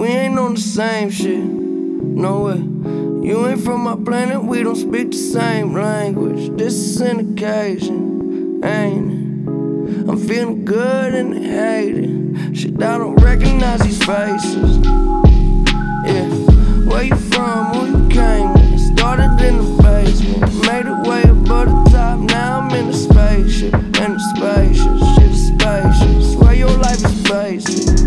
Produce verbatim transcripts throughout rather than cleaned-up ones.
We ain't on the same shit, no way. You ain't from my planet, we don't speak the same language. This is an occasion, ain't it? I'm feeling good and hating. Shit, I don't recognize these faces. Yeah, where you from, who you came with? Started in the basement, made it way above the top. Now I'm in the spaceship, in the spacious, shit is spacious. Where your life is basic.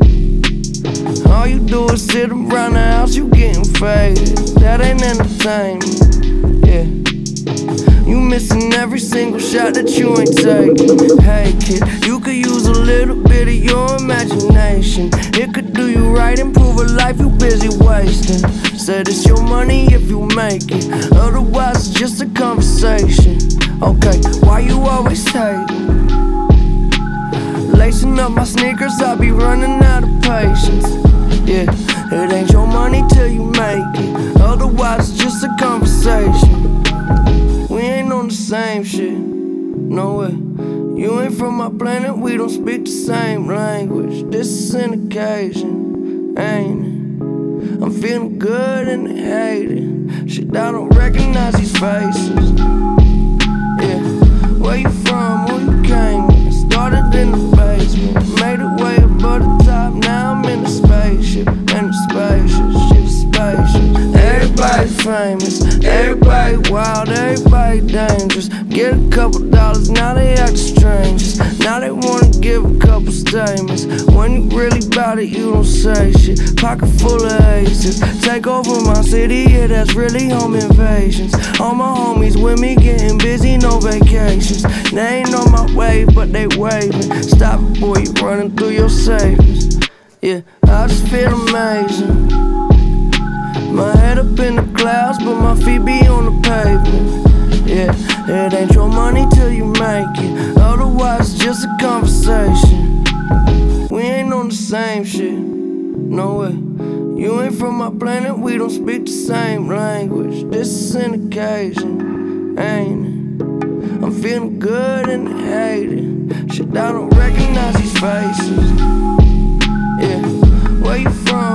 All you do is sit around the house, you getting faded. That ain't entertainment, yeah. You missing every single shot that you ain't taking. Hey kid, you could use a little bit of your imagination. It could do you right, improve a life you busy wasting. Said it's your money if you make it, otherwise it's just a conversation. Okay, why you always hating? Lacing up my sneakers, I be running out of patience. Yeah, it ain't your money till you make it, otherwise it's just a conversation. We ain't on the same shit, no way. You ain't from my planet, we don't speak the same language. This is an occasion, ain't it? I'm feeling good and hating. Shit, I don't recognize these faces. Yeah, where you from, who you came with? Started in the basement, made it way above the top. Now I'm in the spaceship, in the spacious, shit is spacious. Everybody famous, everybody wild, everybody dangerous. Get a couple dollars, now they act strangers. Now they wanna give a couple statements. When you really bout it, you don't say shit. Pocket full of aces, take over my city, yeah, that's really home invasions. All my homies with me getting busy, no vacations. They ain't on my wave, but they waving. Stop it, boy, you running through your savings. Yeah, I just feel amazing. My head up in the clouds, but my feet be on the pavement. Yeah, it ain't your money till you make it, otherwise it's just a conversation. We ain't on the same shit, no way. You ain't from my planet, we don't speak the same language. This is an occasion, ain't it? I'm feeling good and hating. Shit, I don't recognize these faces. Yeah, where you from?